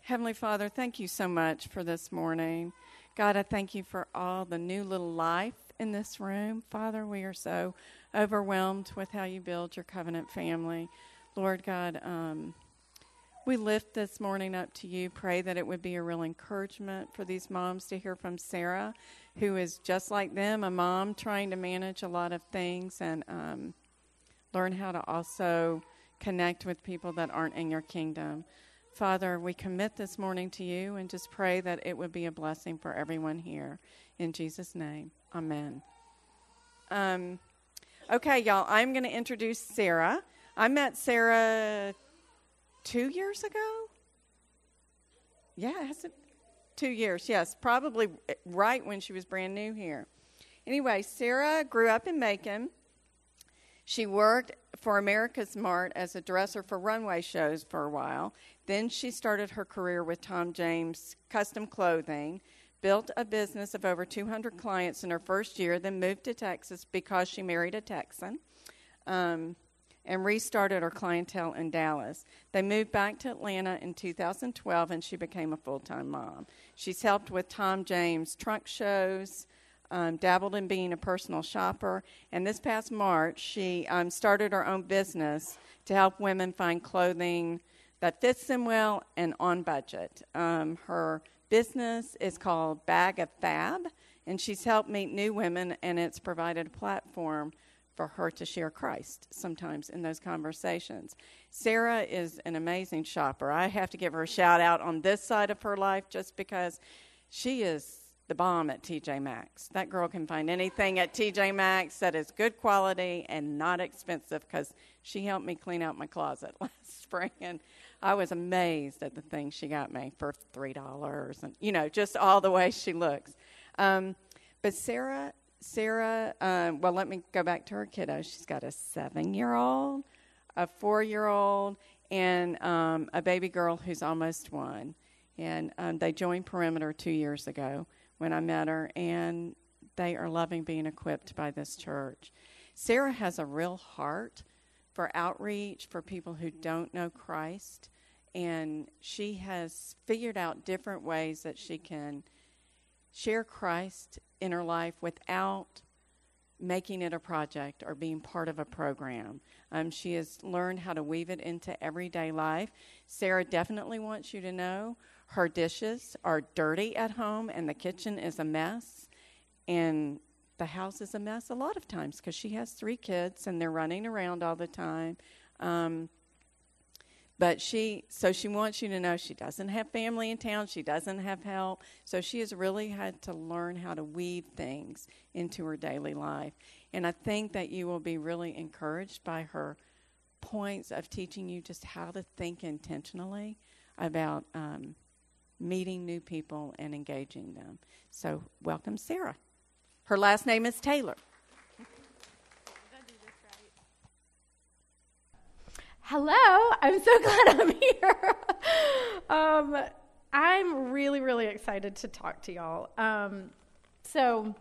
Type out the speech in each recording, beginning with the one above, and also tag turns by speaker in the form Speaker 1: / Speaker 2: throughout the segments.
Speaker 1: Heavenly Father, thank you so much for this morning. God, I thank you for all the new little life in this room. Father, we are so overwhelmed with how you build your covenant family. Lord God, we lift this morning up to you. Pray that it would be a real encouragement for these moms to hear from Sarah, who is just like them, a mom trying to manage a lot of things and learn how to also connect with people that aren't in your kingdom. Father, we commit this morning to you and just pray that it would be a blessing for everyone here. In Jesus' name, amen. Okay, y'all, I'm going to introduce Sarah. I met Sarah 2 years ago? Yeah, has it? 2 years, yes, probably right when she was brand new here. Anyway, Sarah grew up in Macon. She worked for America's Mart as a dresser for runway shows for a while. Then she started her career with Tom James Custom Clothing, built a business of over 200 clients in her first year, then moved to Texas because she married a Texan, and restarted her clientele in Dallas. They moved back to Atlanta in 2012, and she became a full-time mom. She's helped with Tom James trunk shows, dabbled in being a personal shopper, and this past March, she started her own business to help women find clothing that fits them well and on budget. Her business is called Bag of Fab, and she's helped meet new women, and it's provided a platform for her to share Christ sometimes in those conversations. Sarah is an amazing shopper. I have to give her a shout out on this side of her life just because she is the bomb at TJ Maxx. That girl can find anything at TJ Maxx that is good quality and not expensive, because she helped me clean out my closet last spring, and I was amazed at the things she got me for $3 and, just all the way she looks. But Sarah, well, let me go back to her kiddos. She's got a 7-year-old, a 4-year-old, and a baby girl who's almost 1. And they joined Perimeter 2 years ago when I met her, and they are loving being equipped by this church. Sarah has a real heart for outreach for people who don't know Christ, and she has figured out different ways that she can share Christ in her life without making it a project or being part of a program. She has learned how to weave it into everyday life. Sarah definitely wants you to know her dishes are dirty at home, and the kitchen is a mess, and the house is a mess a lot of times because she has 3 kids, and they're running around all the time. But she wants you to know she doesn't have family in town. She doesn't have help. So she has really had to learn how to weave things into her daily life. And I think that you will be really encouraged by her points of teaching you just how to think intentionally about meeting new people and engaging them. So welcome, Sarah. Her last name is Taylor.
Speaker 2: Hello, I'm so glad I'm here. I'm really, really excited to talk to y'all. So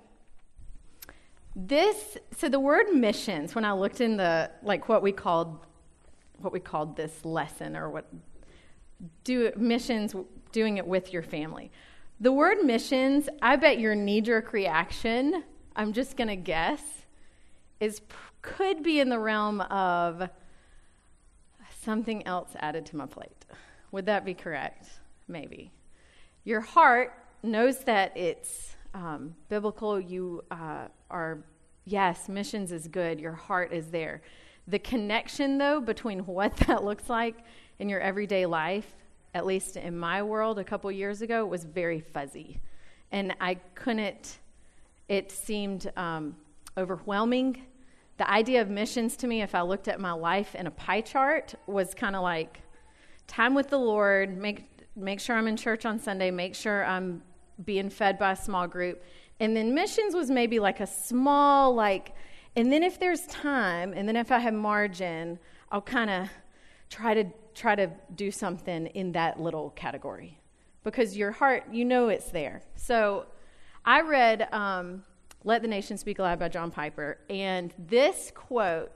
Speaker 2: the word missions, when I looked in what we called this lesson, or missions, doing it with your family. The word missions, I bet your knee-jerk reaction, I'm just going to guess, could be in the realm of something else added to my plate. Would that be correct? Maybe. Your heart knows that it's biblical. You yes, missions is good. Your heart is there. The connection, though, between what that looks like in your everyday life, at least in my world a couple years ago, was very fuzzy. And I couldn't, it seemed overwhelming. The idea of missions to me, if I looked at my life in a pie chart, was kind of like time with the Lord, make sure I'm in church on Sunday, make sure I'm being fed by a small group. And then missions was maybe like a small, and then if there's time, and then if I have margin, I'll kind of try to do something in that little category. Because your heart, it's there. So I read Let the Nation Speak Aloud by John Piper, and this quote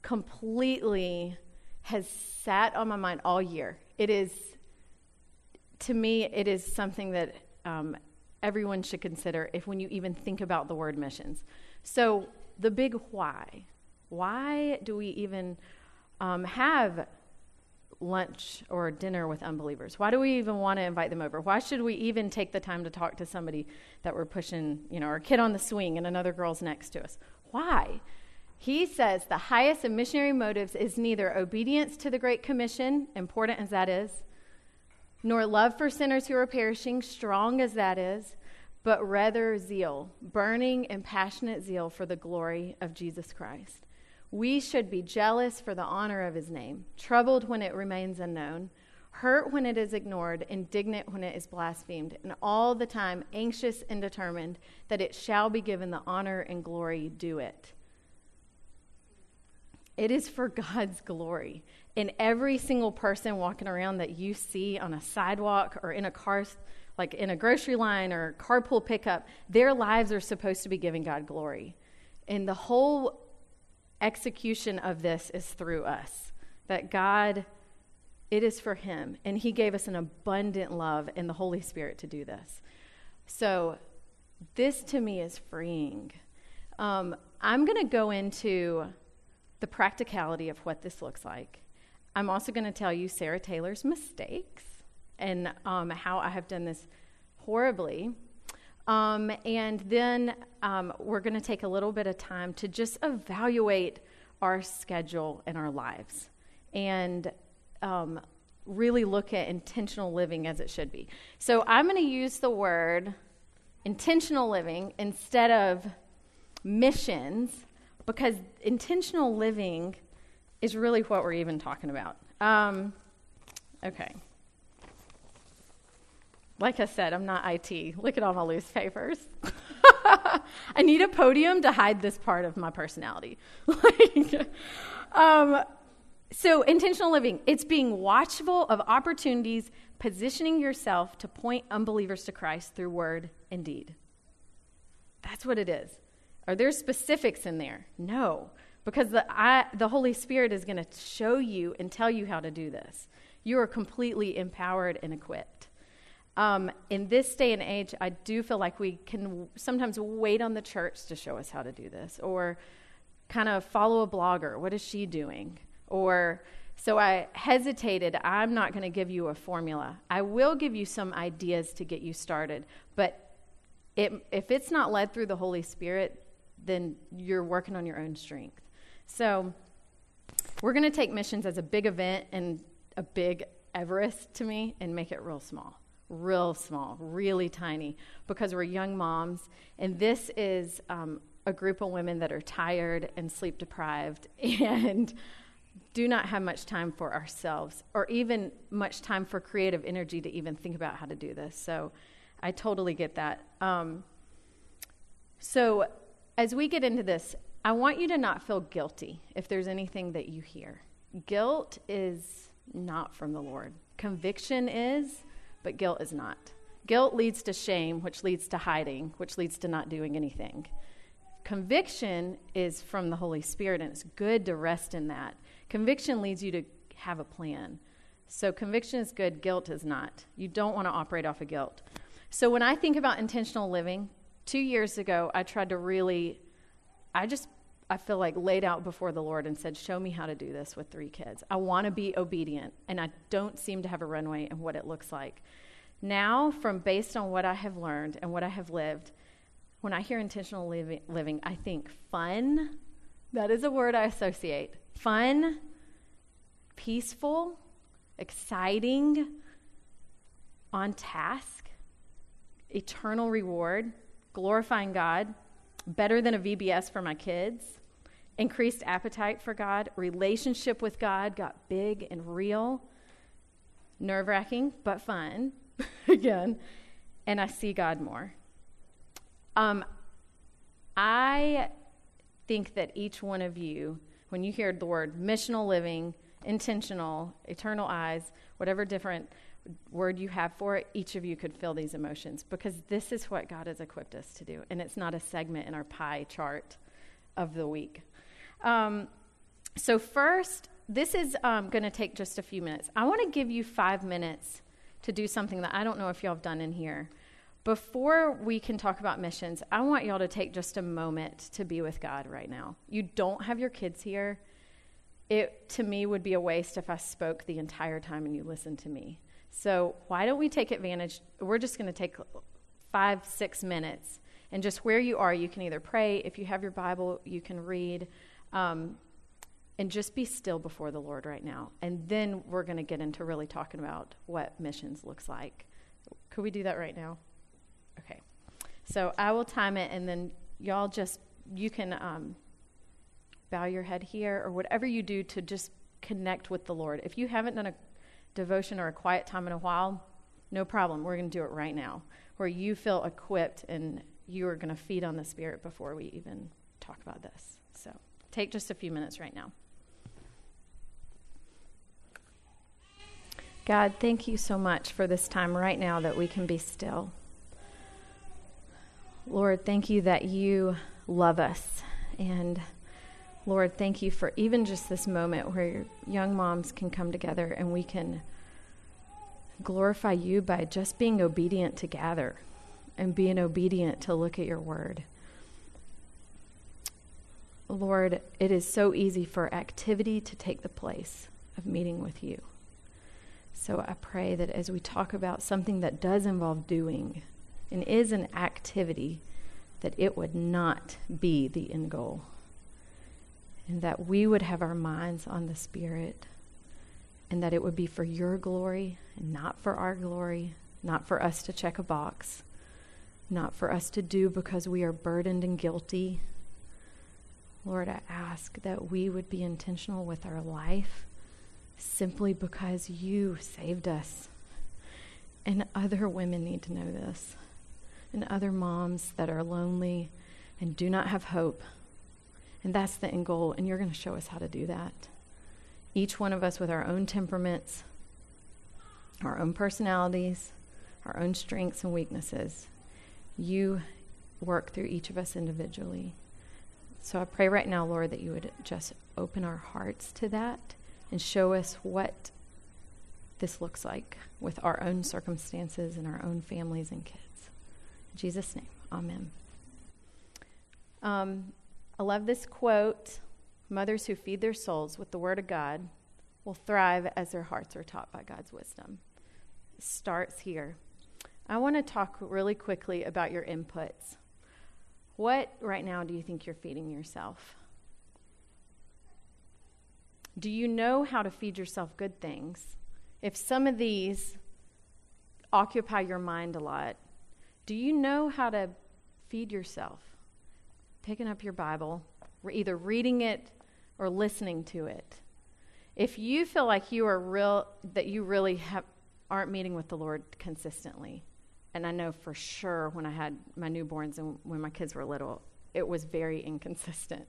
Speaker 2: completely has sat on my mind all year. to me, it is something that everyone should consider when you even think about the word missions. So the big why. Why do we even have lunch or dinner with unbelievers? Why do we even want to invite them over? Why should we even take the time to talk to somebody that we're pushing, our kid on the swing and another girl's next to us? Why? He says the highest of missionary motives is neither obedience to the Great Commission, important as that is, nor love for sinners who are perishing, strong as that is, but rather zeal, burning and passionate zeal for the glory of Jesus Christ. We should be jealous for the honor of his name, troubled when it remains unknown, hurt when it is ignored, indignant when it is blasphemed, and all the time anxious and determined that it shall be given the honor and glory due it. It is for God's glory. And every single person walking around that you see on a sidewalk or in a car, like in a grocery line or carpool pickup, their lives are supposed to be giving God glory. And the whole execution of this is through us. That God, it is for him. And he gave us an abundant love in the Holy Spirit to do this. So this to me is freeing. I'm going to go into the practicality of what this looks like. I'm also going to tell you Sarah Taylor's mistakes and how I have done this horribly. And then we're going to take a little bit of time to just evaluate our schedule and our lives and really look at intentional living as it should be. So I'm going to use the word intentional living instead of missions, because intentional living is really what we're even talking about. Okay. Like I said, I'm not IT. Look at all my loose papers. I need a podium to hide this part of my personality. So intentional living, it's being watchful of opportunities, positioning yourself to point unbelievers to Christ through word and deed. That's what it is. Are there specifics in there? No. Because the Holy Spirit is going to show you and tell you how to do this. You are completely empowered and equipped. In this day and age, I do feel like we can sometimes wait on the church to show us how to do this, or kind of follow a blogger. What is she doing? Or so I hesitated. I'm not going to give you a formula. I will give you some ideas to get you started. But if it's not led through the Holy Spirit, then you're working on your own strength. So we're going to take missions as a big event and a big Everest to me and make it real small, really tiny, because we're young moms. And this is a group of women that are tired and sleep deprived and do not have much time for ourselves or even much time for creative energy to even think about how to do this. So I totally get that. So as we get into this, I want you to not feel guilty if there's anything that you hear. Guilt is not from the Lord. Conviction is, but guilt is not. Guilt leads to shame, which leads to hiding, which leads to not doing anything. Conviction is from the Holy Spirit, and it's good to rest in that. Conviction leads you to have a plan. So conviction is good, guilt is not. You don't want to operate off of guilt. So when I think about intentional living, 2 years ago, I tried to really, I feel like laid out before the Lord and said, show me how to do this with 3 kids. I want to be obedient, and I don't seem to have a runway in what it looks like. Now, based on what I have learned and what I have lived, when I hear intentional living, I think fun. That is a word I associate. Fun, peaceful, exciting, on task, eternal reward, glorifying God, better than a VBS for my kids, increased appetite for God, relationship with God got big and real, nerve-wracking, but fun, again, and I see God more. I think that each one of you, when you hear the word missional living, intentional, eternal eyes, whatever different word you have for it, each of you could feel these emotions, because this is what God has equipped us to do, and it's not a segment in our pie chart of the week. So first, this is going to take just a few minutes. I want to give you 5 minutes to do something that I don't know if y'all have done in here. Before we can talk about missions, I want y'all to take just a moment to be with God right now. You don't have your kids here. It, to me, would be a waste if I spoke the entire time and you listened to me. So why don't we take advantage? We're just going to take 5-6 minutes. And just where you are, you can either pray. If you have your Bible, you can read. And just be still before the Lord right now. And then we're going to get into really talking about what missions looks like. Could we do that right now? Okay. So I will time it, and then y'all you can bow your head here or whatever you do to just connect with the Lord. If you haven't done a devotion or a quiet time in a while, no problem. We're going to do it right now, where you feel equipped and you are going to feed on the Spirit before we even talk about this. So take just a few minutes right now. God, thank you so much for this time right now that we can be still. Lord, thank you that you love us. And Lord, thank you for even just this moment where your young moms can come together and we can glorify you by just being obedient to gather and being obedient to look at your word. Lord, it is so easy for activity to take the place of meeting with you. So I pray that as we talk about something that does involve doing and is an activity, that it would not be the end goal. And that we would have our minds on the Spirit, and that it would be for your glory and not for our glory, not for us to check a box, not for us to do because we are burdened and guilty. Lord, I ask that we would be intentional with our life simply because you saved us. And other women need to know this. And other moms that are lonely and do not have hope. And that's the end goal, and you're going to show us how to do that. Each one of us with our own temperaments, our own personalities, our own strengths and weaknesses. You work through each of us individually. So I pray right now, Lord, that you would just open our hearts to that and show us what this looks like with our own circumstances and our own families and kids. In Jesus' name, amen. I love this quote. Mothers who feed their souls with the word of God will thrive as their hearts are taught by God's wisdom. It starts here. I want to talk really quickly about your inputs. What right now do you think you're feeding yourself? Do you know how to feed yourself good things? If some of these occupy your mind a lot, do you know how to feed yourself? Picking up your Bible, either reading it or listening to it. If you feel like you are that you really aren't meeting with the Lord consistently, and I know for sure when I had my newborns and when my kids were little, it was very inconsistent.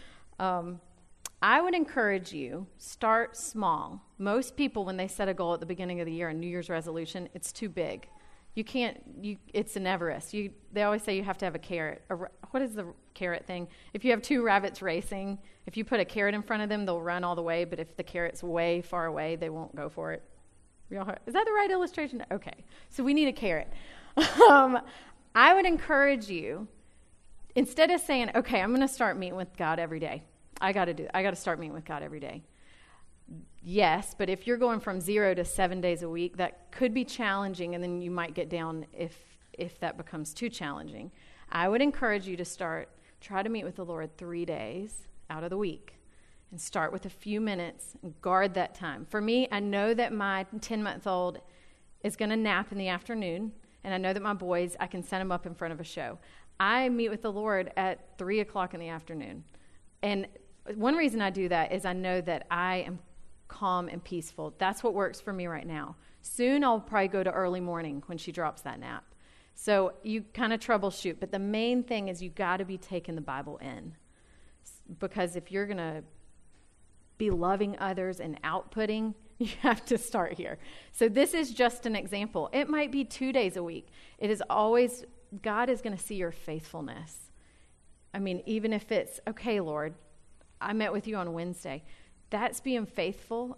Speaker 2: I would encourage you, start small. Most people, when they set a goal at the beginning of the year, a New Year's resolution, it's too big. It's an Everest. They always say you have to have a carrot. What is the carrot thing? If you have two rabbits racing, if you put a carrot in front of them, they'll run all the way, but if the carrot's way far away, they won't go for it. Is that the right illustration? Okay. So we need a carrot. I would encourage you, instead of saying, okay, I'm going to start meeting with God every day. I got to start meeting with God every day. Yes, but if you're going from 0 to 7 days a week, that could be challenging, and then you might get down if that becomes too challenging. I would encourage you to try to meet with the Lord 3 days out of the week, and start with a few minutes and guard that time. For me, I know that my 10-month-old is going to nap in the afternoon, and I know that my boys, I can set them up in front of a show. I meet with the Lord at 3 o'clock in the afternoon, and one reason I do that is I know that I am calm and peaceful. That's what works for me right now. Soon I'll probably go to early morning when she drops that nap. So you kind of troubleshoot, but the main thing is you got to be taking the Bible in, because if you're going to be loving others and outputting, you have to start here. So this is just an example. It might be 2 days a week. It is always, God is going to see your faithfulness. I mean, even if it's, okay, Lord, I met with you on Wednesday. That's being faithful.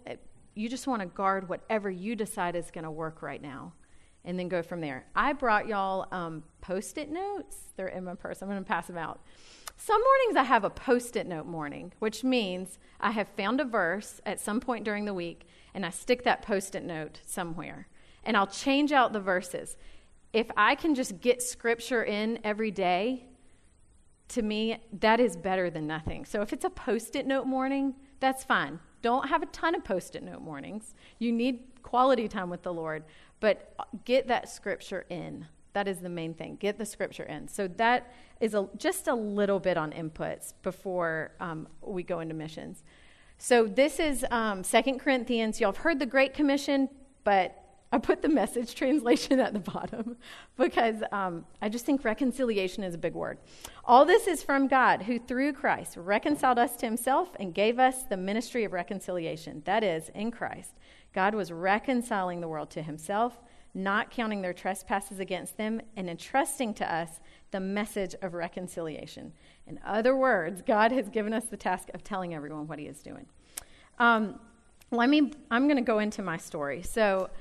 Speaker 2: you just want to guard whatever you decide is going to work right now, and then go from there. I brought y'all Post-it notes. They're in my purse. I'm going to pass them out. Some mornings I have a Post-it note morning, which means I have found a verse at some point during the week, and I stick that Post-it note somewhere, and I'll change out the verses. If I can just get scripture in every day, to me, that is better than nothing. So if it's a Post-it note morning, that's fine. Don't have a ton of Post-it note mornings. You need quality time with the Lord, but get that scripture in. That is the main thing. Get the scripture in. So that is just a little bit on inputs before we go into missions. So this is 2 Corinthians. Y'all have heard the Great Commission, but I put the Message translation at the bottom because I just think reconciliation is a big word. All this is from God, who through Christ reconciled us to himself and gave us the ministry of reconciliation. That is, in Christ, God was reconciling the world to himself, not counting their trespasses against them, and entrusting to us the message of reconciliation. In other words, God has given us the task of telling everyone what he is doing. I'm going to go into my story. So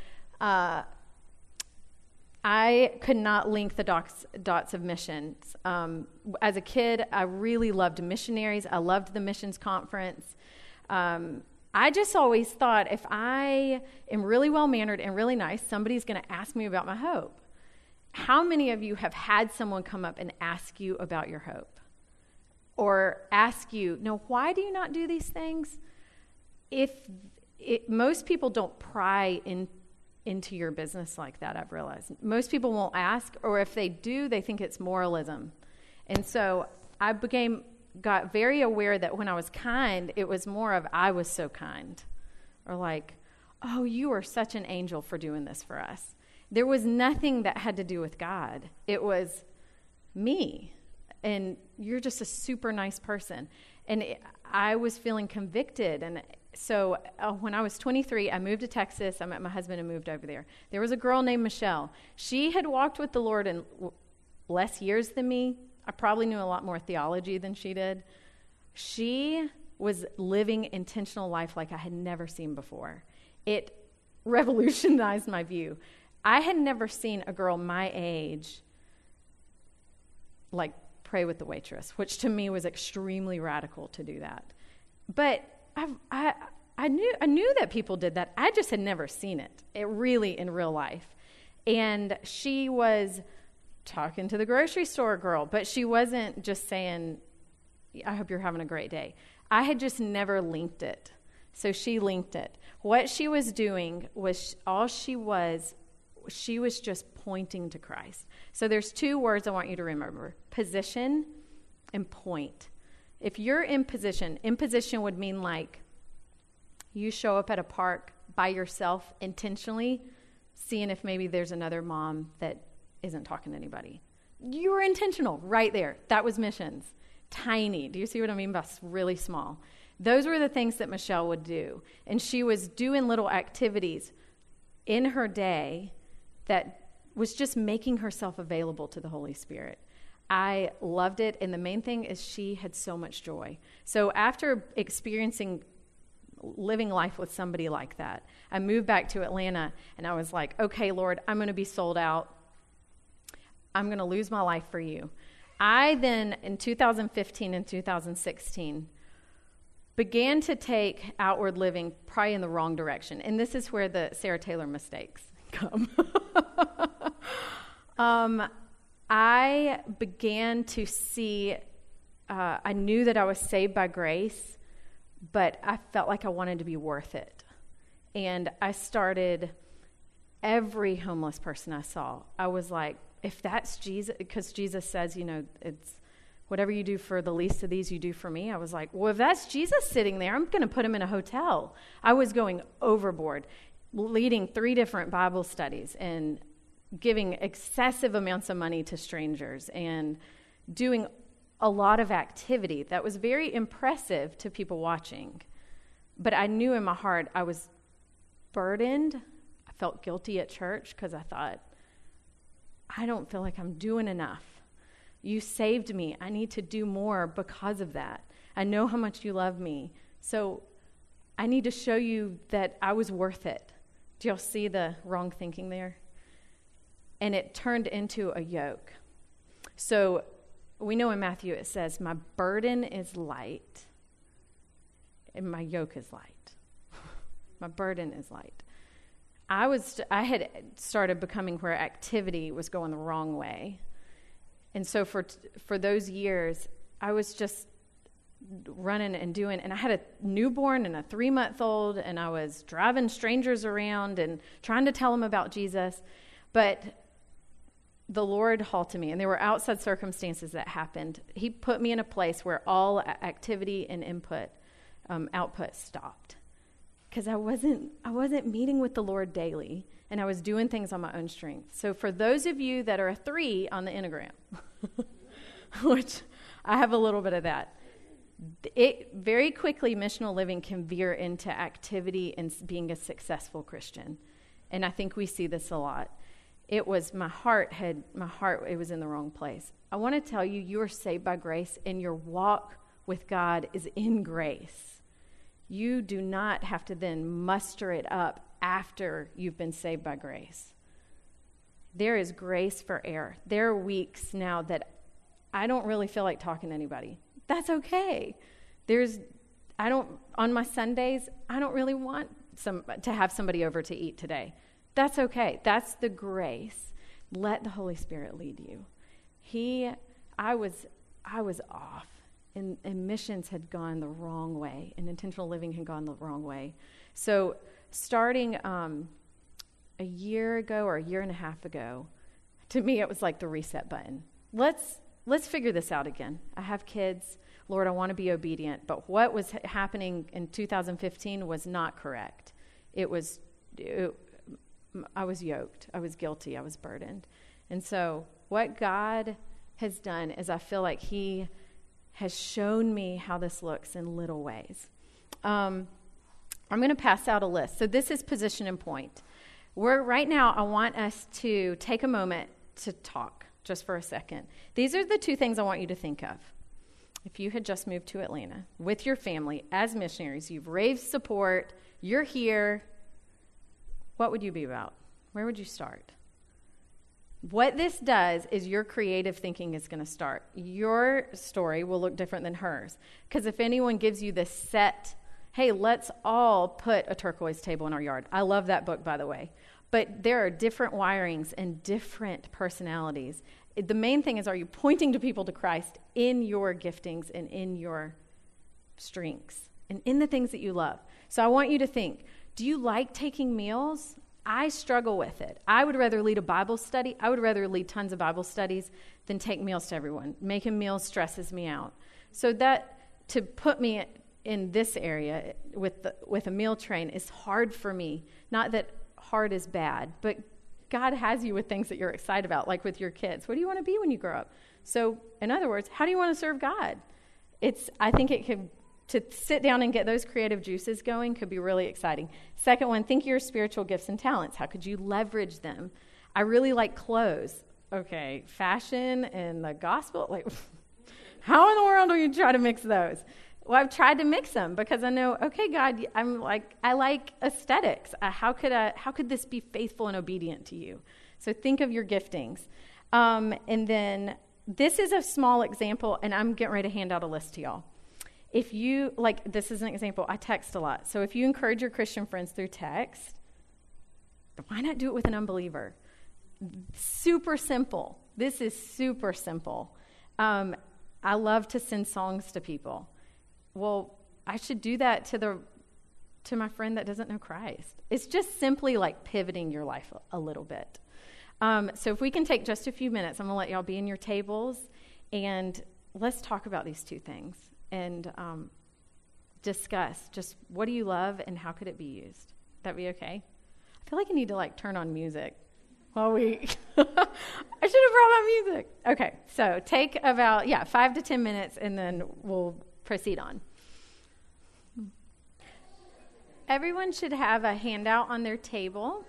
Speaker 2: I could not link the dots of missions. As a kid, I really loved missionaries. I loved the missions conference. I just always thought if I am really well-mannered and really nice, somebody's going to ask me about my hope. How many of you have had someone come up and ask you about your hope? Or ask you, no, why do you not do these things? Most people don't pry into your business like that, I've realized. Most people won't ask, or if they do, they think it's moralism. And so I got very aware that when I was kind, it was more of I was so kind. Or like, oh, you are such an angel for doing this for us. There was nothing that had to do with God. It was me. And you're just a super nice person. And I was feeling convicted. And so when I was 23, I moved to Texas. I met my husband and moved over there. There was a girl named Michelle. She had walked with the Lord in less years than me. I probably knew a lot more theology than she did. She was living intentional life like I had never seen before. It revolutionized my view. I had never seen a girl my age like pray with the waitress, which to me was extremely radical to do that. But I knew that people did that. I just had never seen it really in real life. And she was talking to the grocery store girl, but she wasn't just saying, I hope you're having a great day. I had just never linked it. So she linked it. What she was doing was she was just pointing to Christ. So there's two words I want you to remember: position and point. If you're in position would mean like you show up at a park by yourself intentionally, seeing if maybe there's another mom that isn't talking to anybody. You were intentional right there. That was missions. Tiny. Do you see what I mean by really small? Those were the things that Michelle would do. And she was doing little activities in her day that was just making herself available to the Holy Spirit. I loved it, and the main thing is she had so much joy. So after experiencing living life with somebody like that, I moved back to Atlanta, and I was like, okay, Lord, I'm going to be sold out. I'm going to lose my life for you. I then, in 2015 and 2016, began to take outward living probably in the wrong direction. And this is where the Sarah Taylor mistakes come. I began to see, I knew that I was saved by grace, but I felt like I wanted to be worth it. And I started, every homeless person I saw, I was like, if that's Jesus, because Jesus says, it's whatever you do for the least of these, you do for me. I was like, well, if that's Jesus sitting there, I'm going to put him in a hotel. I was going overboard, leading 3 different Bible studies and giving excessive amounts of money to strangers and doing a lot of activity that was very impressive to people watching. But I knew in my heart I was burdened. I felt guilty at church because I thought, I don't feel like I'm doing enough. You saved me. I need to do more because of that. I know how much you love me. So I need to show you that I was worth it. Do y'all see the wrong thinking there? And it turned into a yoke. So we know in Matthew it says, my burden is light and my yoke is light. My burden is light. I had started becoming where activity was going the wrong way. And so for those years, I was just running and doing, and I had a newborn and a 3-month-old, and I was driving strangers around and trying to tell them about Jesus. But the Lord halted me, and there were outside circumstances that happened. He put me in a place where all activity and output stopped, because I wasn't meeting with the Lord daily, and I was doing things on my own strength. So for those of you that are a 3 on the Enneagram, which I have a little bit of that, it very quickly, missional living can veer into activity and being a successful Christian. And I think we see this a lot. It was my heart, it was in the wrong place. I want to tell you, you are saved by grace, and your walk with God is in grace. You do not have to then muster it up after you've been saved by grace. There is grace for error. There are weeks now that I don't really feel like talking to anybody. That's okay. On my Sundays, I don't really want to have somebody over to eat today. That's okay. That's the grace. Let the Holy Spirit lead you. I was off, and missions had gone the wrong way, and intentional living had gone the wrong way. So starting a year ago or a year and a half ago, to me it was like the reset button. Let's figure this out again. I have kids. Lord, I want to be obedient. But what was happening in 2015 was not correct. I was yoked. I was guilty. I was burdened. And so what God has done is I feel like he has shown me how this looks in little ways. I'm going to pass out a list. So this is position and point. Right now, I want us to take a moment to talk just for a second. These are the 2 things I want you to think of. If you had just moved to Atlanta with your family as missionaries, you've raised support, you're here, what would you be about? Where would you start? What this does is your creative thinking is going to start. Your story will look different than hers. Because if anyone gives you this set, hey, let's all put a turquoise table in our yard. I love that book, by the way. But there are different wirings and different personalities. The main thing is, are you pointing to people to Christ in your giftings and in your strengths and in the things that you love? So I want you to think, do you like taking meals? I struggle with it. I would rather lead a Bible study. I would rather lead tons of Bible studies than take meals to everyone. Making meals stresses me out. So that, to put me in this area with a meal train is hard for me. Not that hard is bad, but God has you with things that you're excited about, like with your kids. What do you want to be when you grow up? So, in other words, how do you want to serve God? I think it could, to sit down and get those creative juices going could be really exciting. Second one, think of your spiritual gifts and talents. How could you leverage them? I really like clothes. Okay, fashion and the gospel, like, how in the world do you try to mix those? Well, I've tried to mix them because I know, okay, God, I like aesthetics. How could this be faithful and obedient to you? So think of your giftings. And then this is a small example, and I'm getting ready to hand out a list to y'all. If you, this is an example, I text a lot. So if you encourage your Christian friends through text, why not do it with an unbeliever? Super simple. This is super simple. I love to send songs to people. Well, I should do that to my friend that doesn't know Christ. It's just simply like pivoting your life a little bit. So if we can take just a few minutes, I'm going to let y'all be in your tables, and let's talk about these 2 things and discuss just what do you love and how could it be used. That be okay? I feel like I need to turn on music while we... I should have brought my music. Okay, so take about 5 to 10 minutes, and then we'll proceed on. Everyone should have a handout on their table.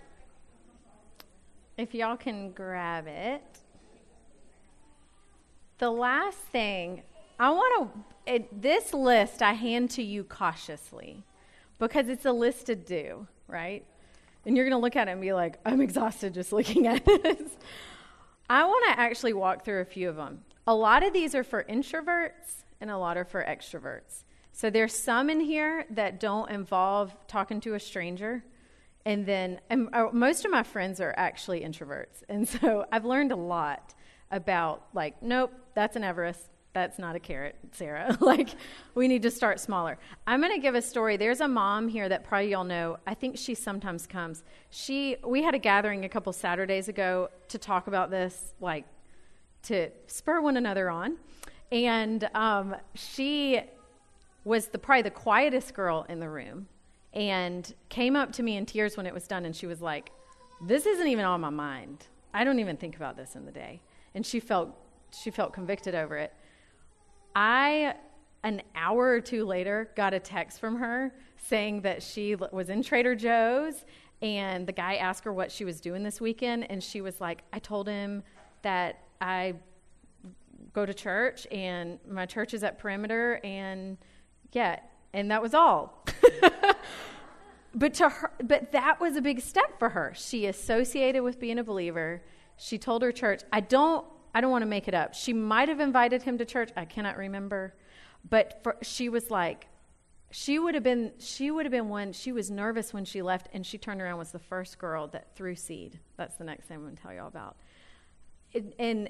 Speaker 2: If y'all can grab it. The last thing, this list I hand to you cautiously. because it's a list to do, right? And you're going to look at it and be like, I'm exhausted just looking at this. I want to actually walk through a few of them. A lot of these are for introverts and a lot are for extroverts. So there's some in here that don't involve talking to a stranger. And most of my friends are actually introverts. And so I've learned a lot about, like, nope, that's an Everest. That's not a carrot, Sarah. Like, we need to start smaller. I'm going to give a story. There's a mom here that probably y'all know. I think she sometimes comes. We had a gathering a couple Saturdays ago to talk about this, like, to spur one another on. And she was probably the quietest girl in the room and came up to me in tears when it was done. And she was like, this isn't even on my mind. I don't even think about this in the day. And she felt convicted over it. An hour or two later, got a text from her saying that she was in Trader Joe's and the guy asked her what she was doing this weekend. And she was like, I told him that I go to church and my church is at Perimeter and that was all. But that was a big step for her. She associated with being a believer. She told her church, I don't want to make it up. She might have invited him to church. I cannot remember. But she was like, she would have been one. She was nervous when she left, and she turned around, was the first girl that threw seed. That's the next thing I'm going to tell y'all about. And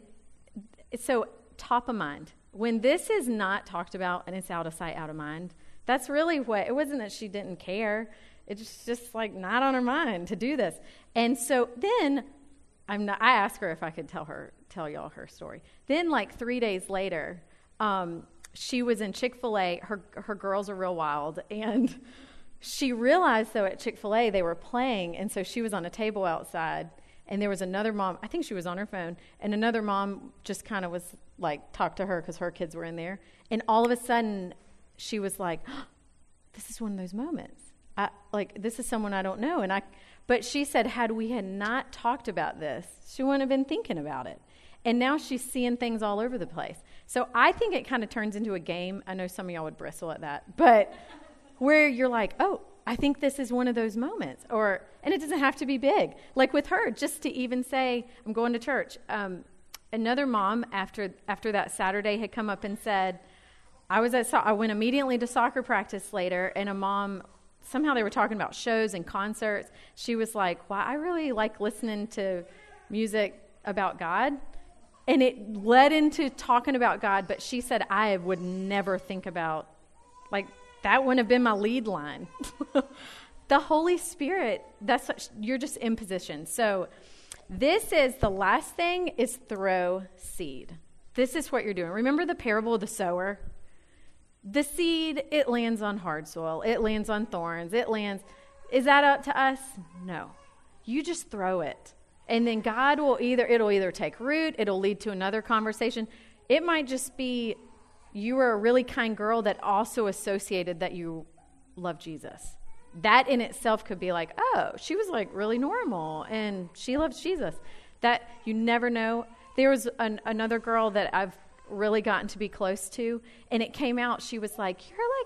Speaker 2: so top of mind. When this is not talked about and it's out of sight, out of mind, that's really it wasn't that she didn't care. It's just like not on her mind to do this. And so then I asked her if I could tell y'all her story. Then, like 3 days later, she was in Chick-fil-A. Her girls are real wild, and she realized though at Chick-fil-A they were playing, and so she was on a table outside, and there was another mom. I think she was on her phone, and another mom just kind of was like talked to her because her kids were in there, and all of a sudden she was like, oh, "This is one of those moments. This is someone I don't know," But she said, had we not talked about this, she wouldn't have been thinking about it. And now she's seeing things all over the place. So I think it kind of turns into a game. I know some of y'all would bristle at that. But where you're like, oh, I think this is one of those moments. And it doesn't have to be big. Like with her, just to even say, I'm going to church. Another mom, after that Saturday, had come up and said, I went immediately to soccer practice later, and a mom... Somehow they were talking about shows and concerts. She was like, well, I really like listening to music about God. And it led into talking about God, but she said, I would never think about, that wouldn't have been my lead line. The Holy Spirit, you're just in position. So this is the last thing is throw seed. This is what you're doing. Remember the parable of the sower? The seed, it lands on hard soil. It lands on thorns. Is that up to us? No. You just throw it. And then God it'll either take root, it'll lead to another conversation. It might just be you were a really kind girl that also associated that you love Jesus. That in itself could be like, oh, she was like really normal and she loves Jesus. That you never know. There was another girl that I've really gotten to be close to, and it came out, she was like,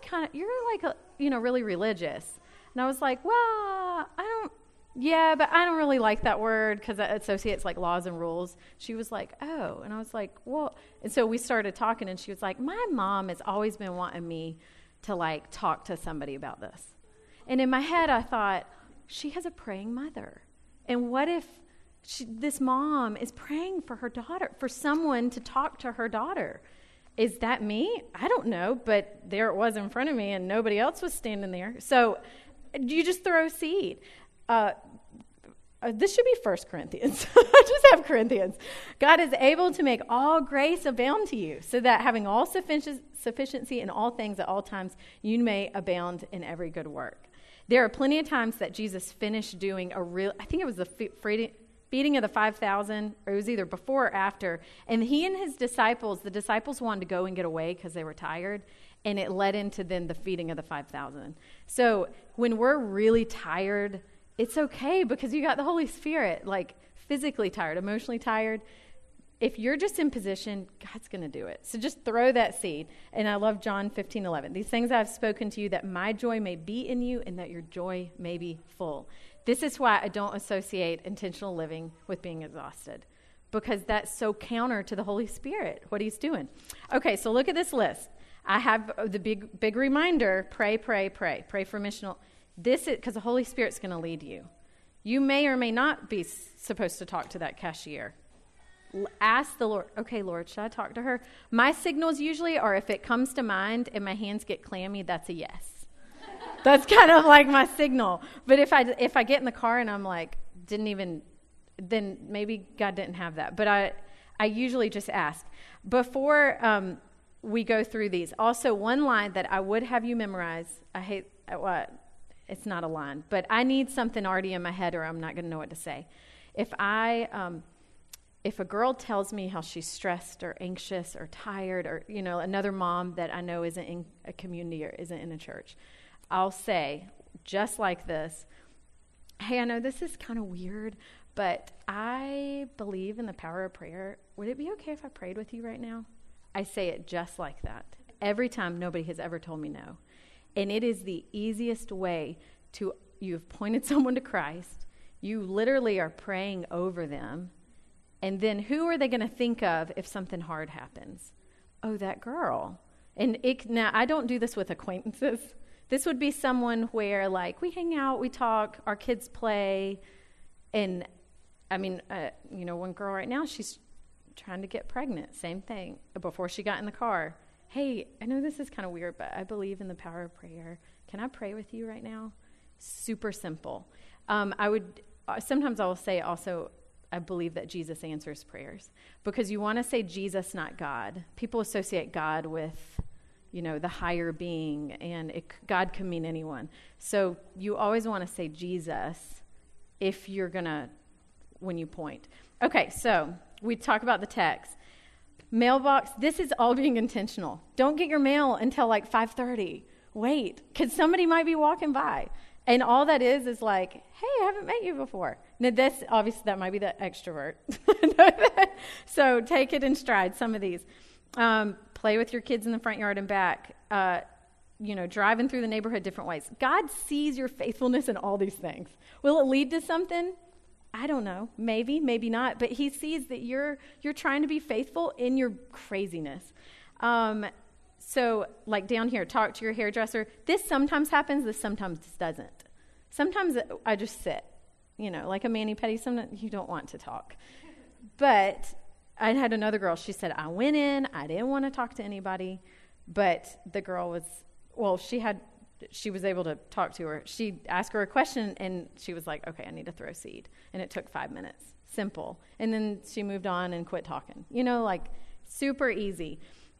Speaker 2: you're really religious. And I was like, well, but I don't really like that word because it associates like laws and rules. She was like, oh. And I was like, well, and so we started talking, and she was like, my mom has always been wanting me to like talk to somebody about this. And in my head I thought, she has a praying mother, and what if this mom is praying for her daughter, for someone to talk to her daughter? Is that me? I don't know, but there it was in front of me and nobody else was standing there. So you just throw seed. This should be 1 Corinthians. I just have Corinthians. God is able to make all grace abound to you, so that having all sufficiency in all things at all times, you may abound in every good work. There are plenty of times that Jesus finished doing I think it was the feeding of the 5,000, or it was either before or after, and he and the disciples wanted to go and get away because they were tired, and it led into then the feeding of the 5,000. So when we're really tired, it's okay because you got the Holy Spirit, like physically tired, emotionally tired. if you're just in position, God's going to do it. So just throw that seed. And I love John 15:11. These things I've spoken to you, that my joy may be in you and that your joy may be full. This is why I don't associate intentional living with being exhausted, because that's so counter to the Holy Spirit, what he's doing. Okay, so look at this list. I have the big reminder: pray, pray, pray. Pray for missional. This is because the Holy Spirit's going to lead you. You may or may not be supposed to talk to that cashier. Ask the Lord, okay, Lord, should I talk to her? My signals usually are, if it comes to mind and my hands get clammy, that's a yes. That's kind of like my signal. But if I get in the car and I'm like, then maybe God didn't have that. But I usually just ask. Before we go through these, also one line that I would have you memorize, it's not a line, but I need something already in my head or I'm not going to know what to say. If a girl tells me how she's stressed or anxious or tired, or, another mom that I know isn't in a community or isn't in a church, I'll say, just like this, hey, I know this is kind of weird, but I believe in the power of prayer. Would it be okay if I prayed with you right now? I say it just like that. Every time. Nobody has ever told me no. And it is the easiest way you've pointed someone to Christ. You literally are praying over them. And then who are they going to think of if something hard happens? Oh, that girl. And now I don't do this with acquaintances. This would be someone where, like, we hang out, we talk, our kids play. And, one girl right now, she's trying to get pregnant. Same thing. Before she got in the car, hey, I know this is kind of weird, but I believe in the power of prayer. Can I pray with you right now? Super simple. Sometimes I will say also, I believe that Jesus answers prayers, because you want to say Jesus, not God. People associate God with, the higher being, and God can mean anyone. So you always want to say Jesus if you're when you point. Okay, so we talk about the text. Mailbox, this is all being intentional. Don't get your mail until like 5:30. Wait, because somebody might be walking by. And all that is like, hey, I haven't met you before. Now, obviously, that might be the extrovert. So take it in stride, some of these. Play with your kids in the front yard and back. Driving through the neighborhood different ways. God sees your faithfulness in all these things. Will it lead to something? I don't know. Maybe, maybe not. But he sees that you're trying to be faithful in your craziness. So, like down here, talk to your hairdresser. This sometimes happens. This sometimes doesn't. Sometimes I just sit, like a mani-pedi. Sometimes you don't want to talk. But I had another girl. She said, I went in. I didn't want to talk to anybody. But the girl she was able to talk to her. She asked her a question, and she was like, okay, I need to throw seed. And it took 5 minutes. Simple. And then she moved on and quit talking. Like super easy.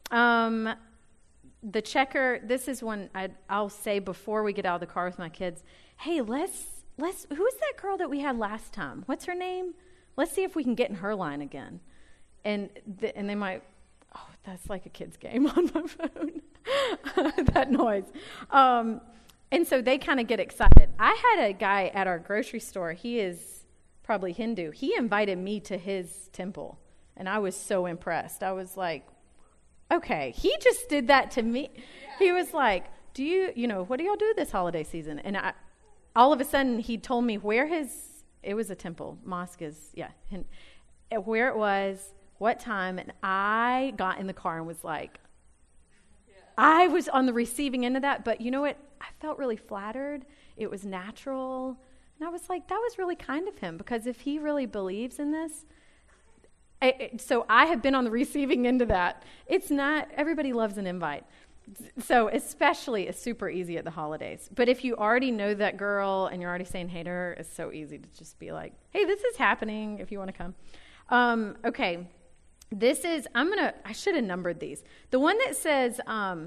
Speaker 2: The checker, this is one I'll say before we get out of the car with my kids. Hey, who's that girl that we had last time? What's her name? Let's see if we can get in her line again. And they might, that's like a kid's game on my phone, that noise. And so they kind of get excited. I had a guy at our grocery store. He is probably Hindu. He invited me to his temple, and I was so impressed. I was like, okay, he just did that to me. He was like, what do y'all do this holiday season? And all of a sudden he told me it was a temple, mosque is, and where it was, what time, and I got in the car and was like, I was on the receiving end of that, but you know what? I felt really flattered. It was natural. And I was like, that was really kind of him, because if he really believes in this, so I have been on the receiving end of that. It's not, everybody loves an invite. So especially, it's super easy at the holidays. But if you already know that girl and you're already saying hey to her, it's so easy to just be like, hey, this is happening if you want to come. Okay, this is, I should have numbered these. The one that says,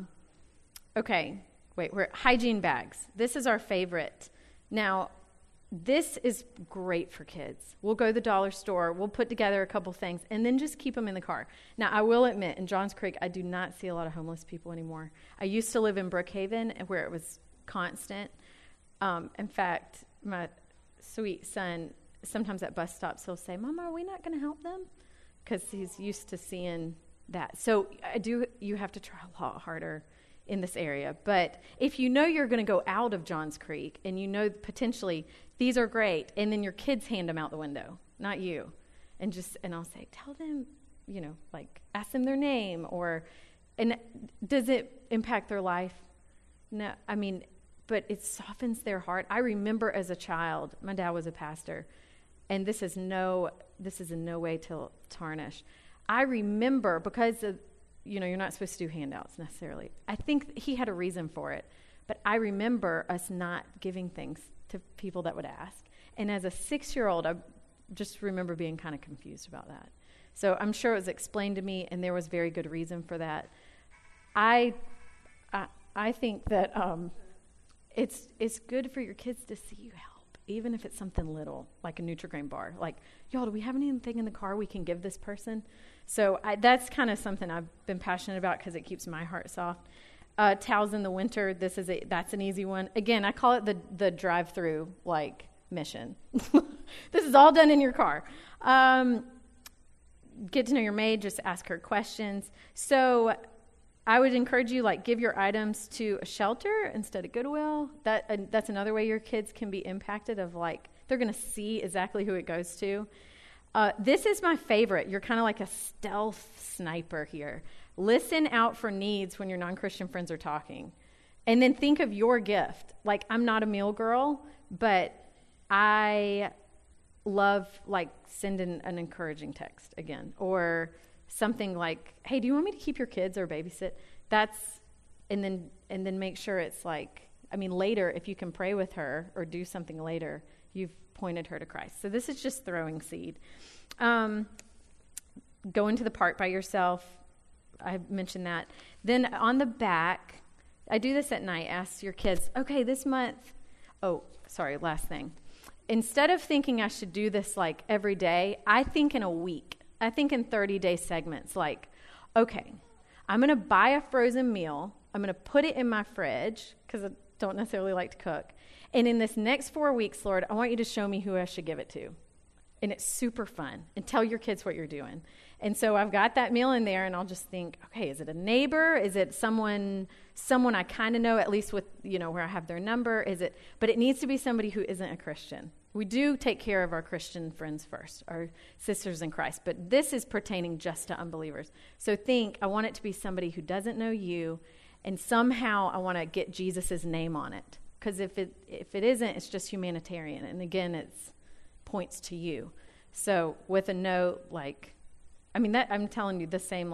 Speaker 2: we're hygiene bags. This is our favorite. Now, this is great for kids. We'll go to the dollar store. We'll put together a couple things and then just keep them in the car. Now, I will admit, in Johns Creek, I do not see a lot of homeless people anymore. I used to live in Brookhaven, where it was constant. In fact, my sweet son, sometimes at bus stops, he'll say, Mama, are we not going to help them? because he's used to seeing that. So you have to try a lot harder in this area. But if you know you're going to go out of Johns Creek and you know potentially these are great, and then your kids hand them out the window, not you. And I'll say, tell them, like ask them their name, and does it impact their life? No, but it softens their heart. I remember as a child, my dad was a pastor, and this is in no way to tarnish. I remember, because of, you're not supposed to do handouts necessarily. I think he had a reason for it, but I remember us not giving things to people that would ask. And as a 6-year-old, I just remember being kind of confused about that. So I'm sure it was explained to me, and there was very good reason for that. I think that it's good for your kids to see you help, even if it's something little, like a Nutri-Grain bar. Like, y'all, do we have anything in the car we can give this person? So that's kind of something I've been passionate about because it keeps my heart soft. Towels in the winter, that's an easy one. Again, I call it the drive-through, mission. This is all done in your car. Get to know your maid, just ask her questions. So I would encourage you, give your items to a shelter instead of Goodwill. That's another way your kids can be impacted of, they're going to see exactly who it goes to. This is my favorite. You're kind of like a stealth sniper here. Listen out for needs when your non-Christian friends are talking. And then think of your gift. I'm not a meal girl, but I love, sending an encouraging text again. Or something like, hey, do you want me to keep your kids or babysit? And then make sure it's later, if you can pray with her or do something later, you've pointed her to Christ. So this is just throwing seed. Go into the park by yourself. I mentioned that. Then on the back, I do this at night. Ask your kids, okay, this month. Oh, sorry, last thing. Instead of thinking I should do this every day, I think in a week. I think in 30-day segments. Okay, I'm going to buy a frozen meal. I'm going to put it in my fridge because I don't necessarily like to cook. And in this next 4 weeks, Lord, I want you to show me who I should give it to. And it's super fun. And tell your kids what you're doing. And so I've got that meal in there, and I'll just think, okay, is it a neighbor? Is it someone I kind of know, at least with, where I have their number? But it needs to be somebody who isn't a Christian. We do take care of our Christian friends first, our sisters in Christ. But this is pertaining just to unbelievers. So I want it to be somebody who doesn't know you, and somehow I want to get Jesus' name on it. Because if it isn't, it's just humanitarian. And again, it points to you. So with a note, I'm telling you the same,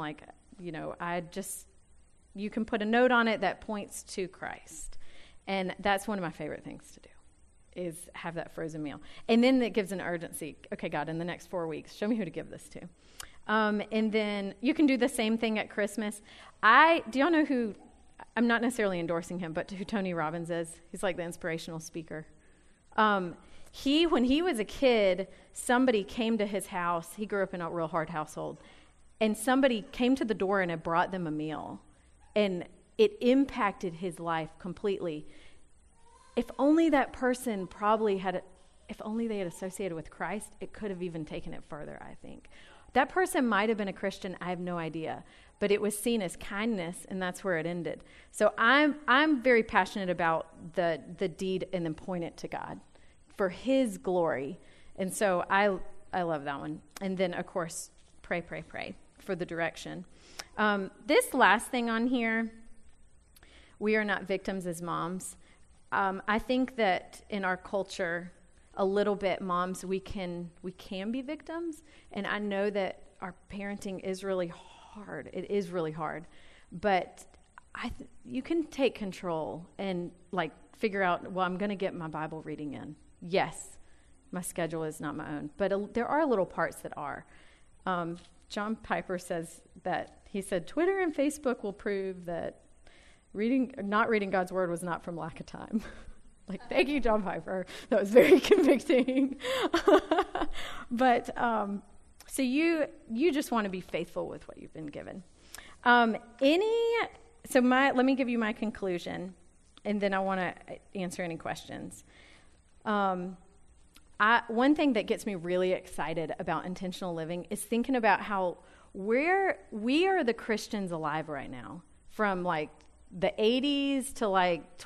Speaker 2: you can put a note on it that points to Christ. And that's one of my favorite things to do, is have that frozen meal. And then it gives an urgency. Okay, God, in the next 4 weeks, show me who to give this to. And then you can do the same thing at Christmas. Do y'all know who, I'm not necessarily endorsing him, but who Tony Robbins is? He's the inspirational speaker. When he was a kid, somebody came to his house. He grew up in a real hard household. And somebody came to the door and had brought them a meal. And it impacted his life completely. If only that person if only they had associated with Christ, it could have even taken it further, I think. That person might have been a Christian, I have no idea. But it was seen as kindness, and that's where it ended. So I'm very passionate about the deed and then point it to God for his glory. And so I love that one. And then, of course, pray for the direction. This last thing on here, we are not victims as moms. I think that in our culture, a little bit, moms, we can be victims. And I know that our parenting is really hard. It is really hard. But you can take control and figure out, well, I'm going to get my Bible reading in. Yes, my schedule is not my own, but there are little parts that are. John Piper says that, he said, Twitter and Facebook will prove that not reading God's word was not from lack of time. Thank you, John Piper. That was very convicting. But so you just want to be faithful with what you've been given. Let me give you my conclusion, and then I want to answer any questions. one thing that gets me really excited about intentional living is thinking about how we are the Christians alive right now, from like the 80s to like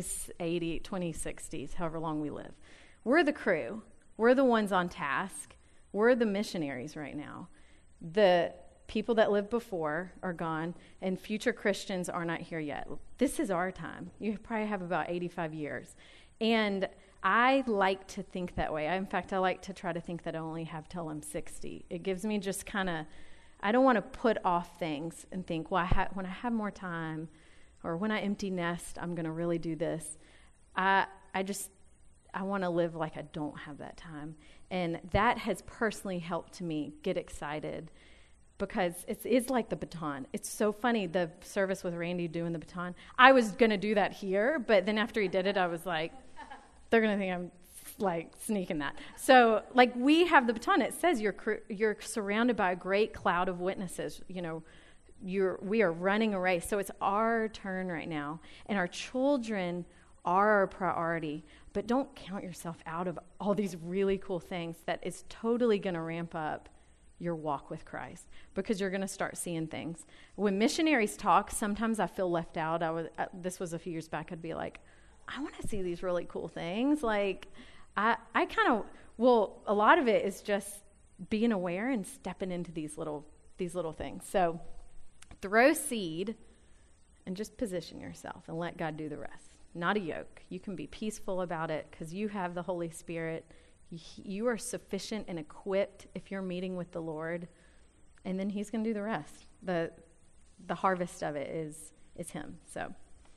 Speaker 2: 2060s, however long we live. We're the crew. We're the ones on task. We're the missionaries right now. The people that lived before are gone, and future Christians are not here yet. This is our time. You probably have about 85 years. And I like to think that way. In fact, I like to try to think that I only have till I'm 60. It gives me just kind of, I don't want to put off things and think, well, when I have more time, or when I empty nest, I'm going to really do this. I want to live like I don't have that time. And that has personally helped me get excited, because it's like the baton. It's so funny, the service with Randy doing the baton. I was going to do that here, but then after he did it, I was like, they're going to think I'm like sneaking that. So like we have the baton. It says you're surrounded by a great cloud of witnesses. You know, we are running a race. So it's our turn right now. And our children are our priority. But don't count yourself out of all these really cool things that is totally going to ramp up your walk with Christ, because you're going to start seeing things. When missionaries talk, sometimes I feel left out. This was a few years back. I'd be like, I want to see these really cool things. Like, I kind of, a lot of it is just being aware and stepping into these little things. So throw seed and just position yourself and let God do the rest. Not a yoke. You can be peaceful about it because you have the Holy Spirit. You are sufficient and equipped if you're meeting with the Lord, and then he's going to do the rest. The harvest of it is him. So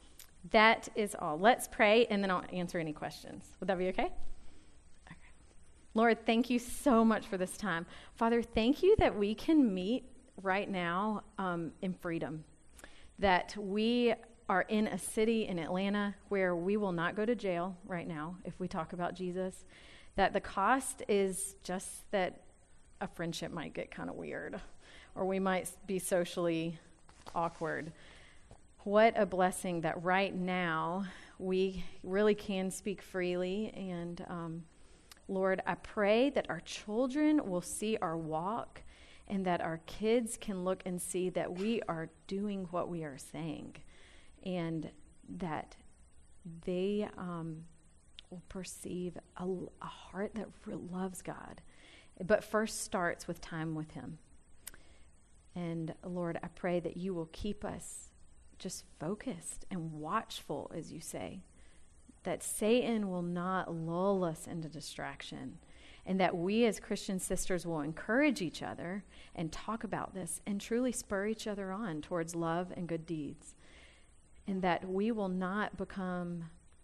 Speaker 2: that is all. Let's pray, and then I'll answer any questions. Would that be okay? Okay. Lord, thank you so much for this time. Father, thank you that we can meet right now in freedom, that we are in a city in Atlanta where we will not go to jail right now if we talk about Jesus, that the cost is just that a friendship might get kind of weird, or we might be socially awkward. What a blessing that right now we really can speak freely. And Lord, I pray that our children will see our walk, and that our kids can look and see that we are doing what we are saying, and that they will perceive a heart that loves God, but first starts with time with him. And Lord, I pray that you will keep us just focused and watchful, as you say, that Satan will not lull us into distraction, and that we as Christian sisters will encourage each other and talk about this and truly spur each other on towards love and good deeds, and that we will not become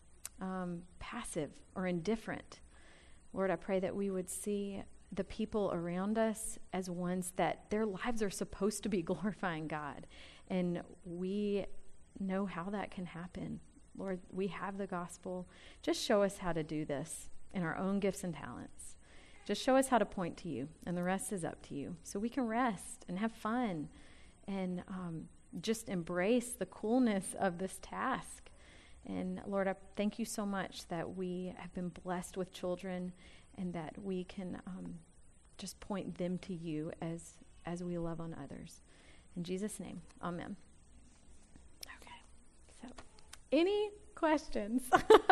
Speaker 2: passive or indifferent. Lord, I pray that we would see the people around us as ones that their lives are supposed to be glorifying God, and we know how that can happen. Lord, we have the gospel. Just show us how to do this in our own gifts and talents. Just show us how to point to you, and the rest is up to you, so we can rest and have fun and just embrace the coolness of this task. And Lord, I thank you so much that we have been blessed with children, and that we can just point them to you as we love on others. In Jesus' name, amen. Okay, so any questions?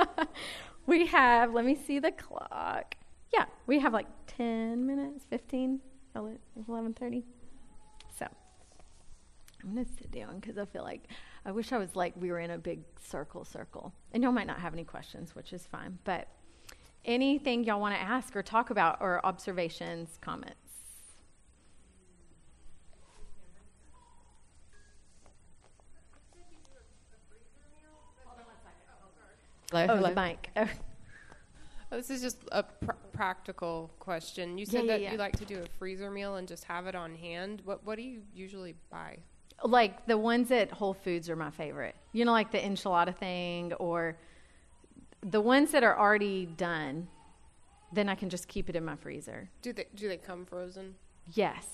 Speaker 2: We have, let me see the clock. Yeah, we have like 10 minutes, 15, 11:30. So I'm going to sit down because I feel like I wish I was like we were in a big circle. And y'all might not have any questions, which is fine. But anything y'all want to ask or talk about, or observations, comments? Hello, the mic. Oh.
Speaker 3: This is just a practical question. You said you like to do a freezer meal and just have it on hand. What do you usually buy?
Speaker 2: Like the ones at Whole Foods are my favorite. You know, like the enchilada thing, or the ones that are already done. Then I can just keep it in my freezer.
Speaker 3: Do they come frozen?
Speaker 2: Yes.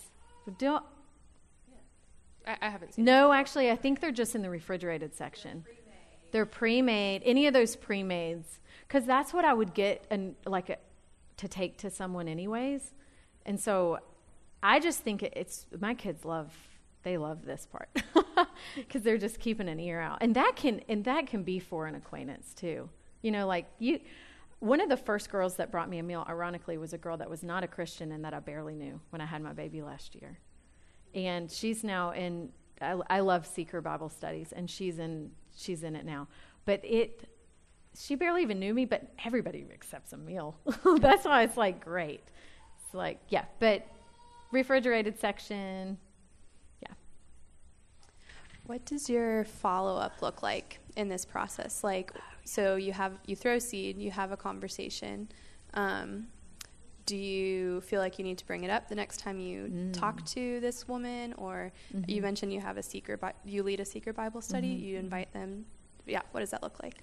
Speaker 3: I haven't seen.
Speaker 2: No, actually, I think they're just in the refrigerated section. They're pre-made. Any of those pre-mades, because that's what I would get, and like to take to someone anyways. And so I just think my kids love this part because they're just keeping an ear out. And that can be for an acquaintance too. One of the first girls that brought me a meal, ironically, was a girl that was not a Christian and that I barely knew when I had my baby last year. And she's now I love Seeker Bible Studies, and she's in it now. But she barely even knew me, but everybody accepts a meal. That's why it's like great. It's like, yeah, but refrigerated section, yeah.
Speaker 4: What does your follow-up look like in this process? So you throw seed, you have a conversation. Do you feel like you need to bring it up the next time you talk to this woman? Or you mentioned you have you lead a Seeker Bible study. You invite them. Yeah. What does that look like?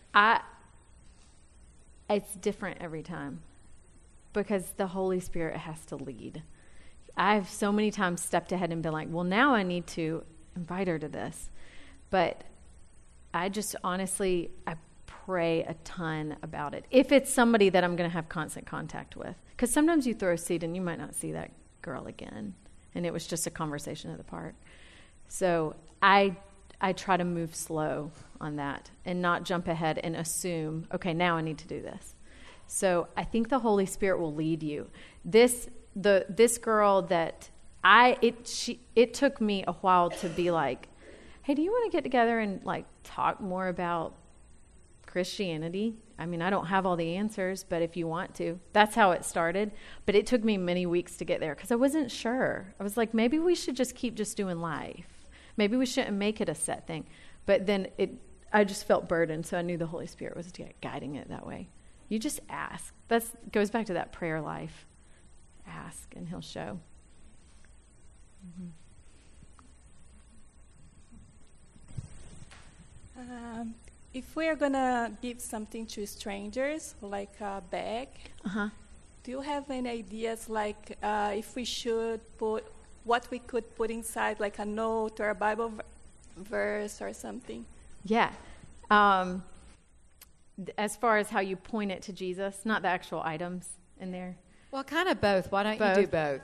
Speaker 2: It's different every time because the Holy Spirit has to lead. I've so many times stepped ahead and been like, well, now I need to invite her to this. But I just honestly, I pray a ton about it. If it's somebody that I'm going to have constant contact with. Because sometimes you throw a seed and you might not see that girl again. And it was just a conversation of the part. So I try to move slow on that and not jump ahead and assume, okay, now I need to do this. So I think the Holy Spirit will lead you. This girl that it took me a while to be like, hey, do you want to get together and like talk more about Christianity? I mean, I don't have all the answers, but if you want to, that's how it started. But it took me many weeks to get there because I wasn't sure. I was like, maybe we should just keep just doing life. Maybe we shouldn't make it a set thing. But then I just felt burdened, so I knew the Holy Spirit was guiding it that way. You just ask. That goes back to that prayer life. Ask, and he'll show.
Speaker 5: If we are going to give something to strangers, like a bag, do you have any ideas, like if we should put, what we could put inside, like a note or a Bible verse or something?
Speaker 2: Yeah. As far as how you point it to Jesus, not the actual items in there.
Speaker 6: Well, kind of both. Why don't you do both?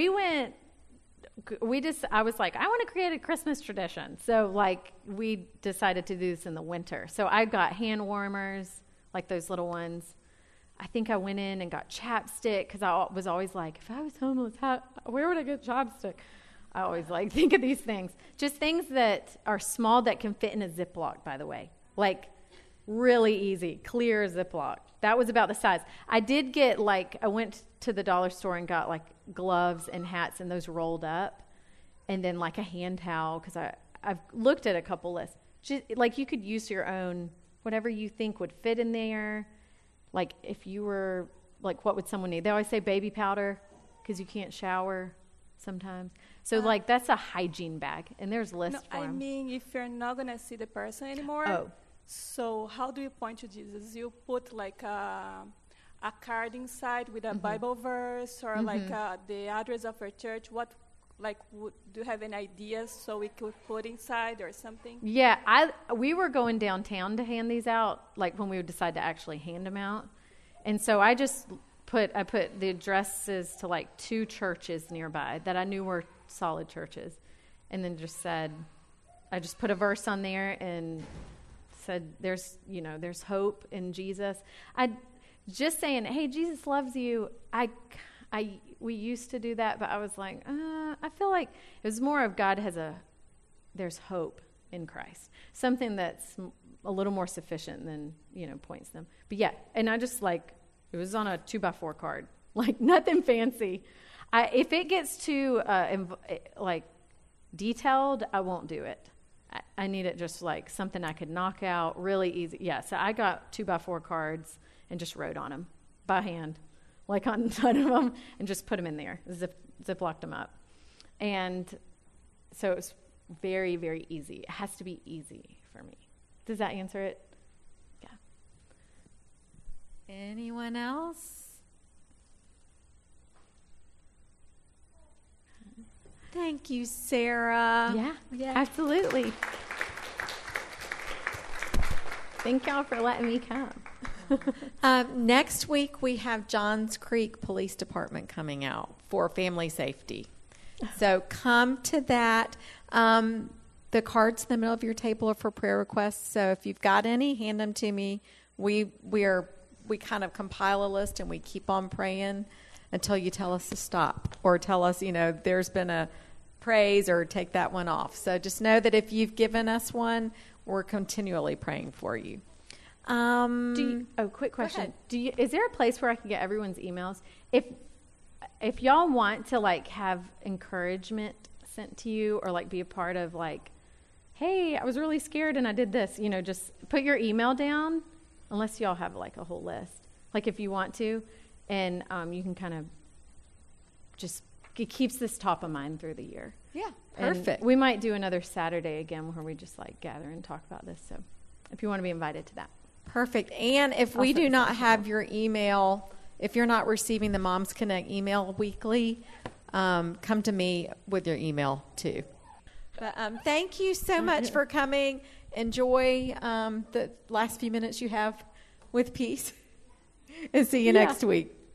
Speaker 2: I was like, I want to create a Christmas tradition. So like we decided to do this in the winter. So I got hand warmers, like those little ones. I think I went in and got chapstick because I was always like, if I was homeless, where would I get chapstick? I always like think of these things. Just things that are small that can fit in a Ziploc, by the way. Like really easy, clear Ziploc. That was about the size. I did get I went to the dollar store and got like gloves and hats and those rolled up, and then like a hand towel because I've looked at a couple lists. Just, like you could use your own, whatever you think would fit in there. Like if you were like, what would someone need? They always say baby powder because you can't shower sometimes. So like that's a hygiene bag, and there's lists for them.
Speaker 5: I mean, if you're not going to see the person anymore, so how do you point to Jesus? You put like a card inside with a Bible verse or like the address of your church. What, do you have any ideas so we could put inside or something?
Speaker 2: Yeah, we were going downtown to hand these out, like when we would decide to actually hand them out. And so I put the addresses to like 2 churches nearby that I knew were solid churches. And then I just put a verse on there and said, there's hope in Jesus. I just saying, hey, Jesus loves you. We used to do that, but I was like, I feel like it was more of there's hope in Christ. Something that's a little more sufficient than, points them. But yeah, and I just it was on a 2x4 card, like nothing fancy. If it gets too, detailed, I won't do it. I need it just like something I could knock out really easy. Yeah, so I got 2x4 cards and just wrote on them by hand, like on the side of them, and just put them in there, ziplocked them up. And so it was very, very easy. It has to be easy for me. Does that answer it? Yeah.
Speaker 6: Anyone else? Thank you, Sarah.
Speaker 2: Yeah, absolutely. Thank y'all for letting me come.
Speaker 6: Next week, we have Johns Creek Police Department coming out for family safety. So come to that. The cards in the middle of your table are for prayer requests. So if you've got any, hand them to me. We kind of compile a list and we keep on praying until you tell us to stop or tell us, there's been a praise or take that one off. So just know that if you've given us one, we're continually praying for you.
Speaker 2: Quick question. Is there a place where I can get everyone's emails? If y'all want to have encouragement sent to you or be a part of hey, I was really scared and I did this, just put your email down unless y'all have a whole list. If you want to, and you can kind of just, it keeps this top of mind through the year.
Speaker 6: Yeah, perfect.
Speaker 2: And we might do another Saturday again where we just gather and talk about this. So if you want to be invited to that.
Speaker 6: Perfect. And if we do not have your email, if you're not receiving the Moms Connect email weekly, come to me with your email too. But thank you so much for coming. Enjoy the last few minutes you have with Peace. And see you next week.